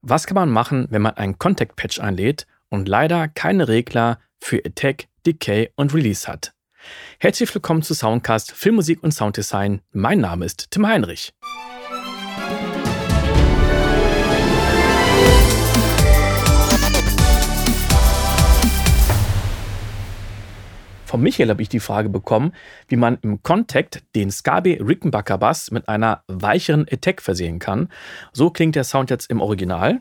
Was kann man machen, wenn man einen Contact-Patch einlädt und leider keine Regler für Attack, Decay und Release hat? Herzlich willkommen zu Soundcast Filmmusik und Sounddesign. Mein Name ist Tim Heinrich. Von Michael habe ich die Frage bekommen, wie man im Contact den Scabe Rickenbacker Bass mit einer weicheren Attack versehen kann. So klingt der Sound jetzt im Original.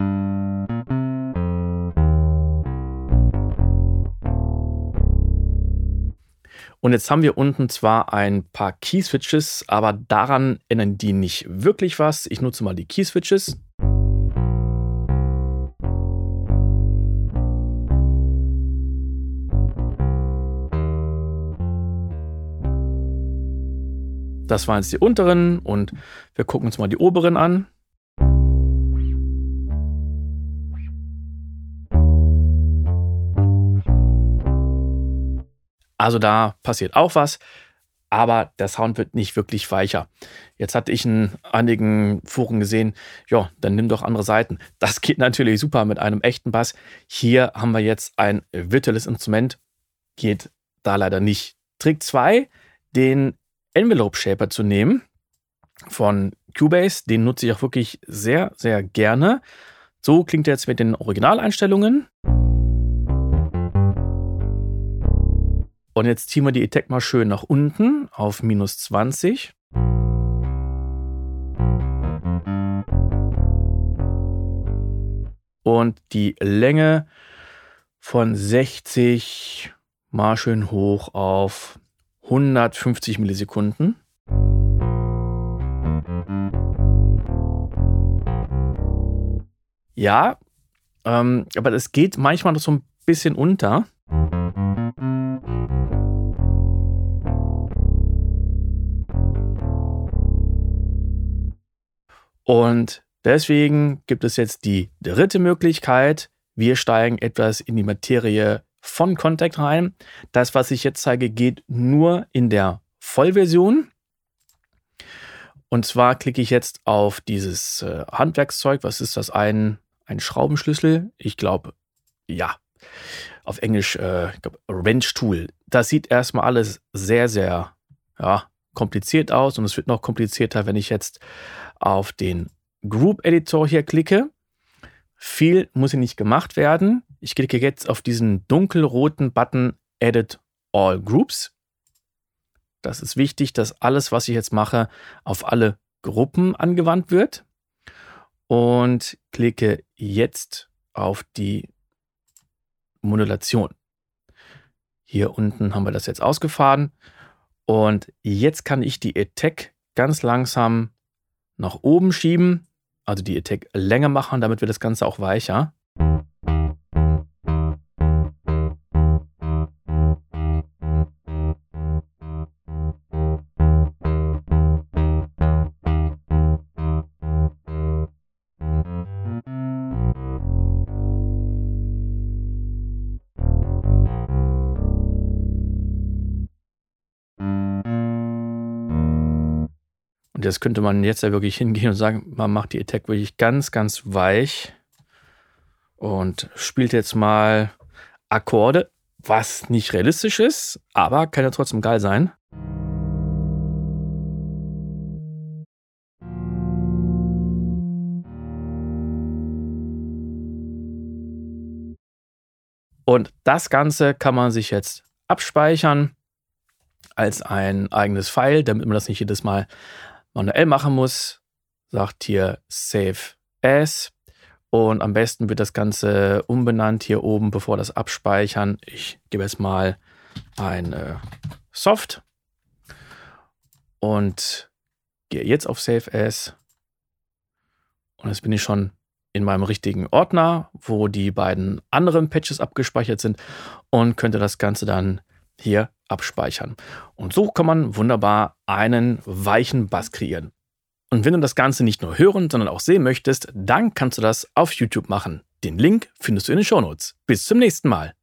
Und jetzt haben wir unten zwar ein paar Key-Switches, aber daran ändern die nicht wirklich was. Ich nutze mal die Key-Switches. Das waren jetzt die unteren und wir gucken uns mal die oberen an. Also da passiert auch was, aber der Sound wird nicht wirklich weicher. Jetzt hatte ich in einigen Foren gesehen, ja, dann nimm doch andere Seiten. Das geht natürlich super mit einem echten Bass. Hier haben wir jetzt ein virtuelles Instrument, geht da leider nicht. Trick 2, den Envelope Shaper zu nehmen von Cubase, den nutze ich auch wirklich sehr, sehr gerne. So klingt er jetzt mit den Originaleinstellungen. Und jetzt ziehen wir die Attack mal schön nach unten auf -20. Und die Länge von 60 mal schön hoch auf 150 Millisekunden. Ja, aber das geht manchmal noch so ein bisschen unter. Und deswegen gibt es jetzt die dritte Möglichkeit. Wir steigen etwas in die Materie von Contact rein. Das, was ich jetzt zeige, geht nur in der Vollversion. Und zwar klicke ich jetzt auf dieses Handwerkszeug. Was ist das? Ein Schraubenschlüssel? Ich glaube, ja. Auf Englisch, ich glaube, Wrench Tool. Das sieht erstmal alles sehr, sehr kompliziert aus. Und es wird noch komplizierter, wenn ich jetzt auf den Group Editor hier klicke. Viel muss hier nicht gemacht werden. Ich klicke jetzt auf diesen dunkelroten Button Edit All Groups. Das ist wichtig, dass alles, was ich jetzt mache, auf alle Gruppen angewandt wird. Und klicke jetzt auf die Modulation. Hier unten haben wir das jetzt ausgefahren. Und jetzt kann ich die Attack ganz langsam nach oben schieben. Also die Attack länger machen, damit wird das Ganze auch weicher. Und jetzt könnte man jetzt ja wirklich hingehen und sagen, man macht die Attack wirklich ganz, ganz weich und spielt jetzt mal Akkorde, was nicht realistisch ist, aber kann ja trotzdem geil sein. Und das Ganze kann man sich jetzt abspeichern als ein eigenes File, damit man das nicht jedes Mal manuell machen muss. Sagt hier Save As. Und am besten wird das Ganze umbenannt hier oben, bevor das abspeichern. Ich gebe jetzt mal ein Soft und gehe jetzt auf Save As. Und jetzt bin ich schon in meinem richtigen Ordner, wo die beiden anderen Patches abgespeichert sind und könnte das Ganze dann hier abspeichern. Und so kann man wunderbar einen weichen Bass kreieren. Und wenn du das Ganze nicht nur hören, sondern auch sehen möchtest, dann kannst du das auf YouTube machen. Den Link findest du in den Shownotes. Bis zum nächsten Mal.